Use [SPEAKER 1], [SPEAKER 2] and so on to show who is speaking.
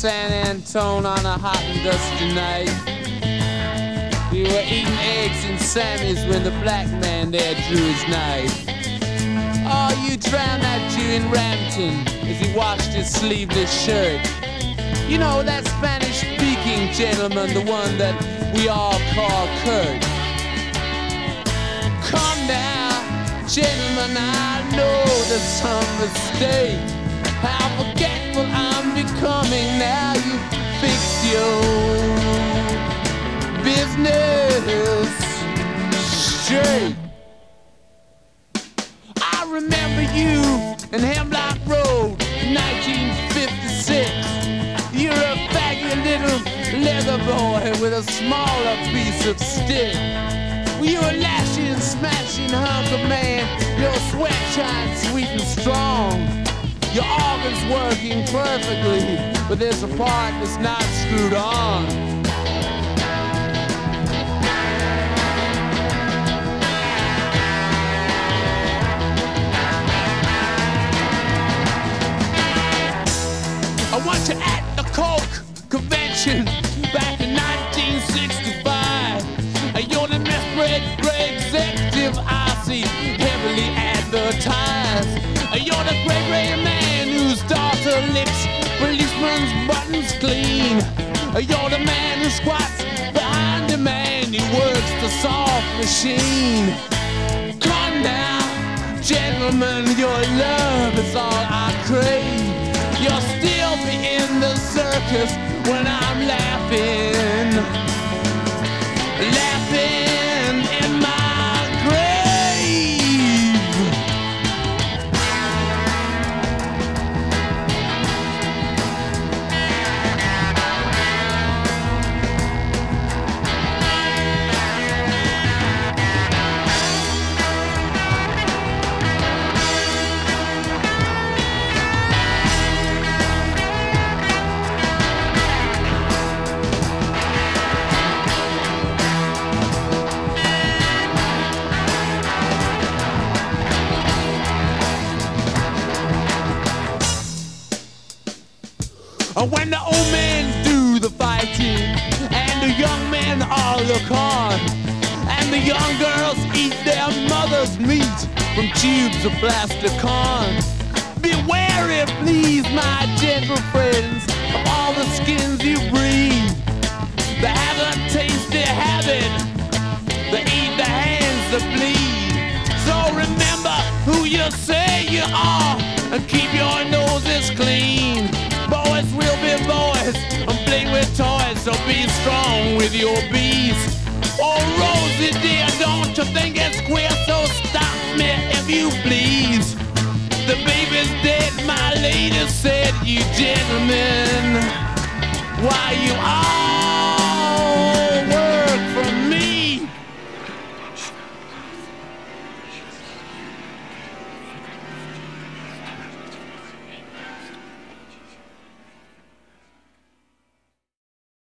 [SPEAKER 1] San Antone on a hot and dusty night. We were eating eggs and Sammy's when the black man there drew his knife. Oh, you drowned that Jew in Rampton as he washed his sleeveless shirt. You know, that Spanish-speaking gentleman, the one that we all call Kurt. Come now, gentlemen, I know there's some mistake. How forgetful I'm becoming now you fix your business straight. I remember you in Hemlock Road, 1956. You're a faggy little leather boy with a smaller piece of stick. You were lashing and smashing hunk of man. Your sweat shines sweet and strong. Your organ's working perfectly, but there's a part that's not screwed on. I want you at the Coke convention back in 1965. You're the misbred great executive I see heavily advertised. You're the great gray man whose daughter licks policeman's buttons clean. You're the man who squats behind the man who works the soft machine. Come now, gentlemen, your love is all I crave. You'll still be in the circus when I'm laughing, laughing in my grave. When the old men do the fighting and the young men all look on, and the young girls eat their mother's meat from tubes of plastic corn. Be wary, please, my gentle friends, of all the skins you breed. They have a tasty habit, they eat the hands that bleed. So remember who you say you are and keep your noses clean. Boys will be boys and play with toys, so be strong with your bees. Oh, Rosie dear, don't you think it's queer? So stop me if you please. The baby's dead, my lady said, you gentlemen, why you are